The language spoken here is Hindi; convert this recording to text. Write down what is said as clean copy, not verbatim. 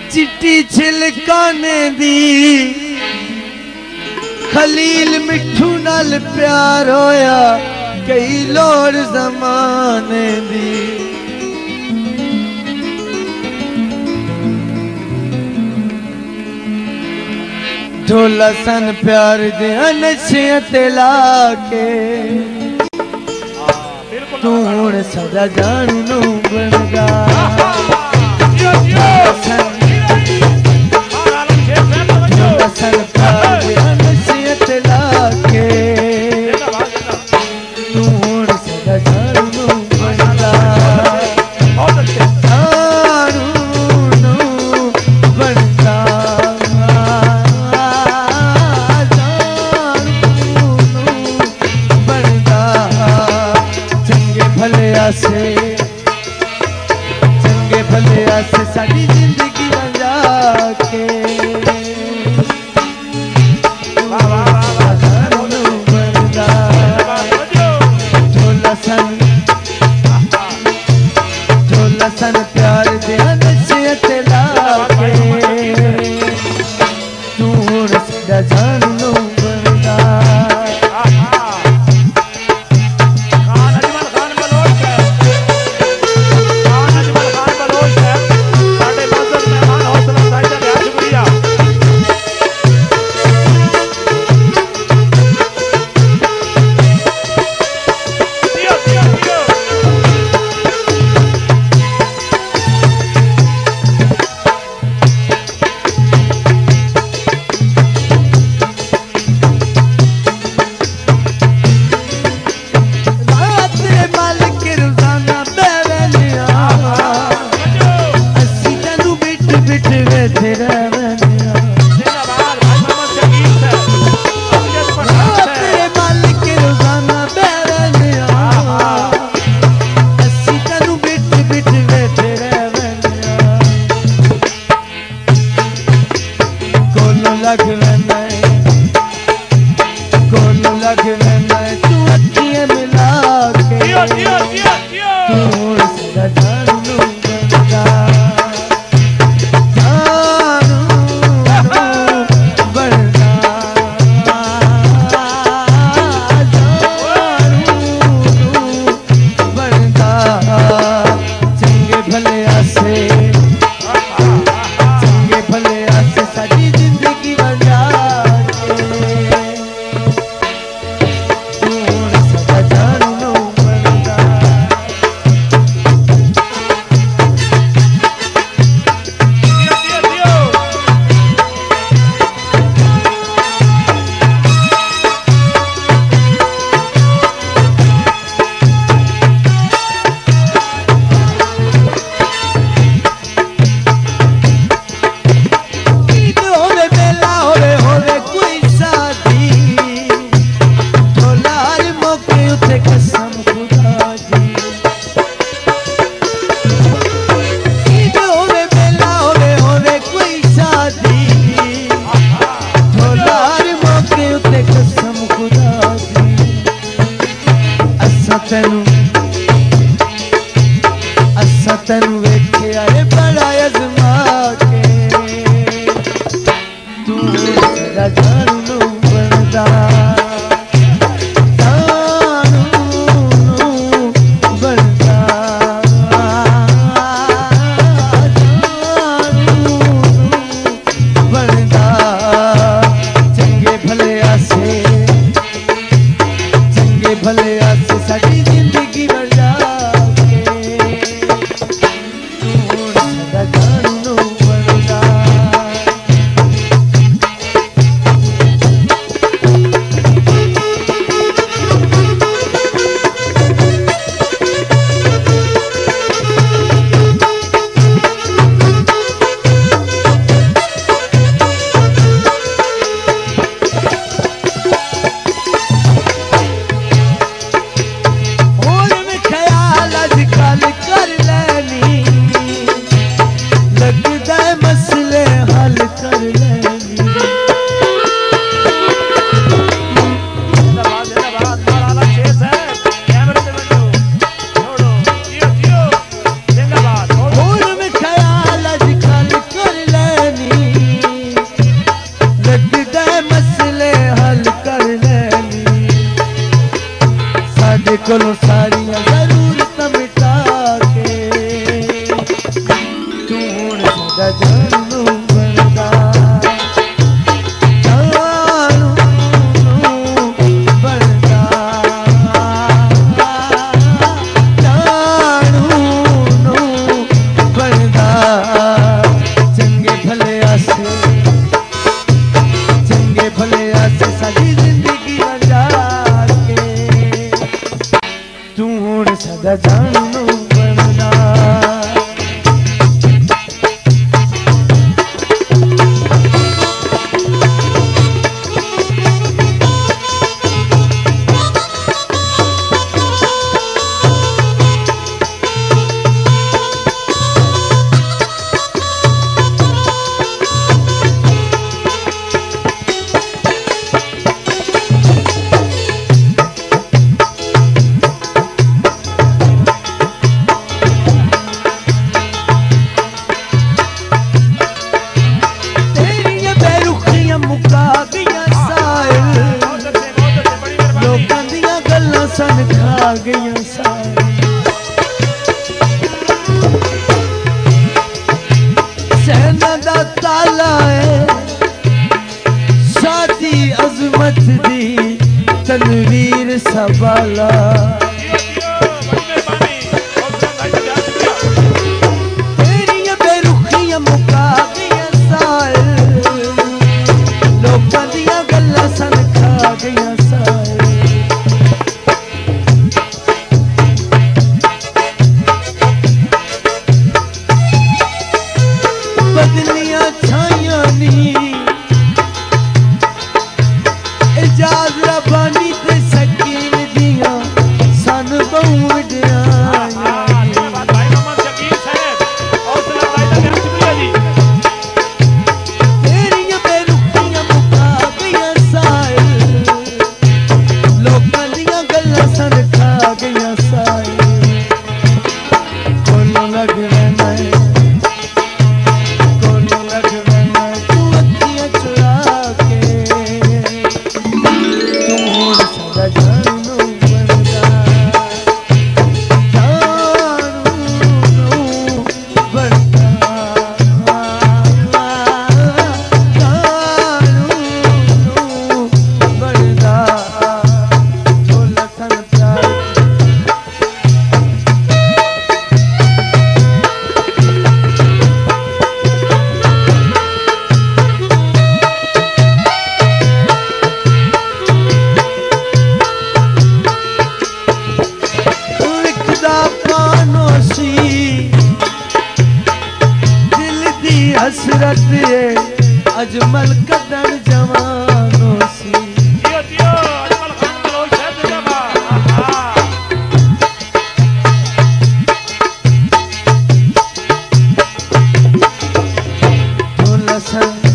चिट्टी छिलकाने दी खलील मिठू नाल प्यार होया कई लोड़ जमाने दी ढोला सन प्यार दे नशियां ते लाके तू हुण सदा जानू नू बन गा ढोला सन प्यार दे नशियां ते लाके तू हुण सदा जानू नू बन गा जानू नू बन गा चंगे भले से साड़ी जिंदगी बजा के ढोला सन प्यार दे नशियत लाके तू सदा जानू बंदा चंगे भले से सारी जिंदगी बजा सदा जानू बनदा जानू बनदा जानू बनदा चंगे भले आसे सारी जिंदगी गुजार के तू हुण सदा जानू बनदा सन खा गया सारी सेना दा ताला है शादी अजमत दी तनवीर सवाला तेरियां बेरुखियां मुका गया साल लोकां दियां गल्लां सन खा गया साल बदलियां छाइयां नी इजाज रबानी ते सकीन दियां सन बहु तेरियां बेरुखियां मुका गया साल लोकां दियां गल्लां सन खा गया साल कोलों लग रहना है हसरत अजमल कदर जवानों सी अजमल खान मलोई साहब जिंदाबाद